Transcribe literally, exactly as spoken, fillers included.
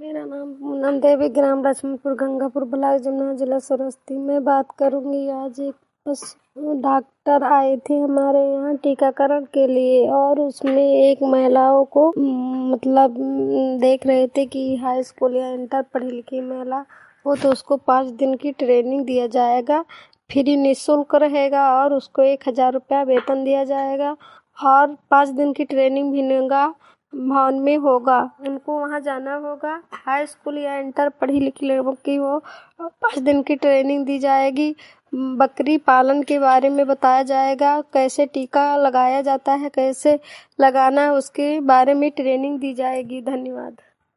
मेरा नाम पूनम देवी, ग्राम लक्ष्मणपुर, गंगापुर ब्लॉक, जमुना जिला सरस्वती। मैं बात करूंगी, आज एक पशु डॉक्टर आए थे हमारे यहाँ टीकाकरण के लिए, और उसमें एक महिलाओं को म, मतलब म, देख रहे थे कि हाई स्कूल या इंटर पढ़ी लिखी महिला हो तो उसको पाँच दिन की ट्रेनिंग दिया जाएगा, फ्री निःशुल्क रहेगा, और उसको एक हजार रुपया वेतन दिया जाएगा, और पाँच दिन की ट्रेनिंग भी लेगा भवन में होगा। उनको वहां जाना होगा, हाई स्कूल या इंटर पढ़ी लिखी लोगों की हो, पाँच दिन की ट्रेनिंग दी जाएगी। बकरी पालन के बारे में बताया जाएगा, कैसे टीका लगाया जाता है, कैसे लगाना है, उसके बारे में ट्रेनिंग दी जाएगी। धन्यवाद।